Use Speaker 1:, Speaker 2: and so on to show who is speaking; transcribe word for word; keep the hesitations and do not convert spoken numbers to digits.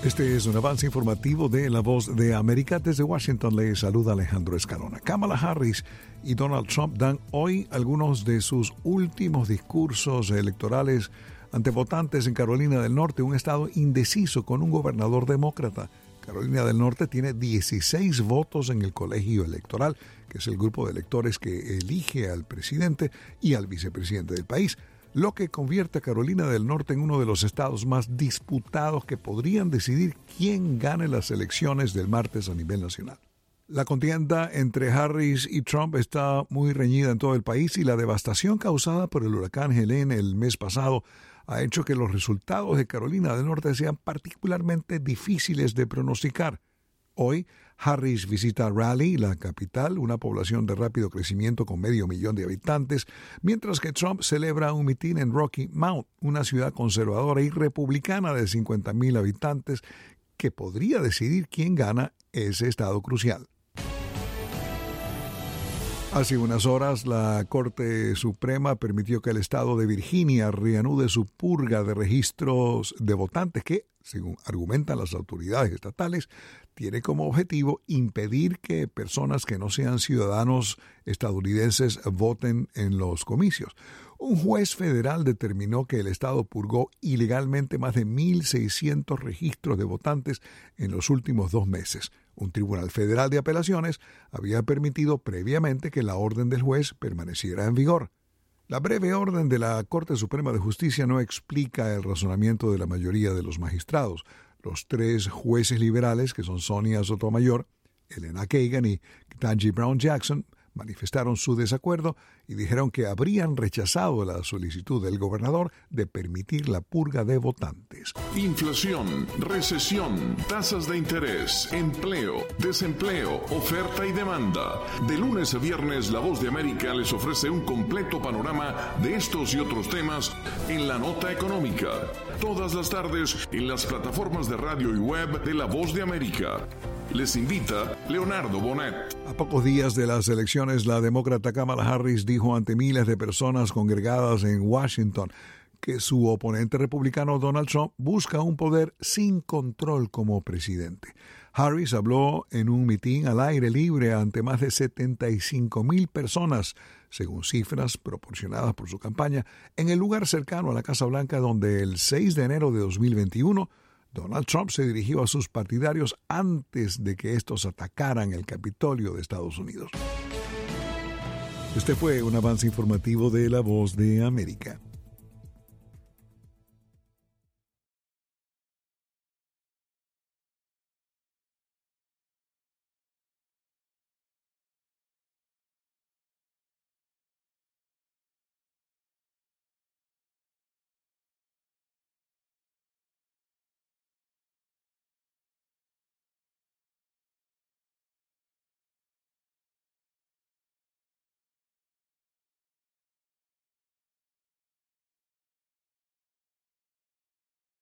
Speaker 1: Este es un avance informativo de La Voz de América. Desde Washington le saluda Alejandro Escalona. Kamala Harris y Donald Trump dan hoy algunos de sus últimos discursos electorales ante votantes en Carolina del Norte, un estado indeciso con un gobernador demócrata. Carolina del Norte tiene dieciséis votos en el colegio electoral, que es el grupo de electores que elige al presidente y al vicepresidente del país, lo que convierte a Carolina del Norte en uno de los estados más disputados que podrían decidir quién gane las elecciones del martes a nivel nacional. La contienda entre Harris y Trump está muy reñida en todo el país y la devastación causada por el huracán Helene el mes pasado ha hecho que los resultados de Carolina del Norte sean particularmente difíciles de pronosticar. Hoy, Harris visita Raleigh, la capital, una población de rápido crecimiento con medio millón de habitantes, mientras que Trump celebra un mitin en Rocky Mount, una ciudad conservadora y republicana de cincuenta mil habitantes, que podría decidir quién gana ese estado crucial. Hace unas horas, la Corte Suprema permitió que el estado de Virginia reanude su purga de registros de votantes que, según argumentan las autoridades estatales, tiene como objetivo impedir que personas que no sean ciudadanos estadounidenses voten en los comicios. Un juez federal determinó que el estado purgó ilegalmente más de mil seiscientos registros de votantes en los últimos dos meses. Un tribunal federal de apelaciones había permitido previamente que la orden del juez permaneciera en vigor. La breve orden de la Corte Suprema de Justicia no explica el razonamiento de la mayoría de los magistrados. Los tres jueces liberales, que son Sonia Sotomayor, Elena Kagan y Ketanji Brown Jackson, manifestaron su desacuerdo y dijeron que habrían rechazado la solicitud del gobernador de permitir la purga de votantes.
Speaker 2: Inflación, recesión, tasas de interés, empleo, desempleo, oferta y demanda. De lunes a viernes, La Voz de América les ofrece un completo panorama de estos y otros temas en La Nota Económica. Todas las tardes en las plataformas de radio y web de La Voz de América. Les invita Leonardo Bonet.
Speaker 1: A pocos días de las elecciones, la demócrata Kamala Harris dijo ante miles de personas congregadas en Washington que su oponente republicano Donald Trump busca un poder sin control como presidente. Harris habló en un mitin al aire libre ante más de setenta y cinco mil personas, según cifras proporcionadas por su campaña, en el lugar cercano a la Casa Blanca donde el seis de enero de dos mil veintiuno Donald Trump se dirigió a sus partidarios antes de que estos atacaran el Capitolio de Estados Unidos. Este fue un avance informativo de La Voz de América.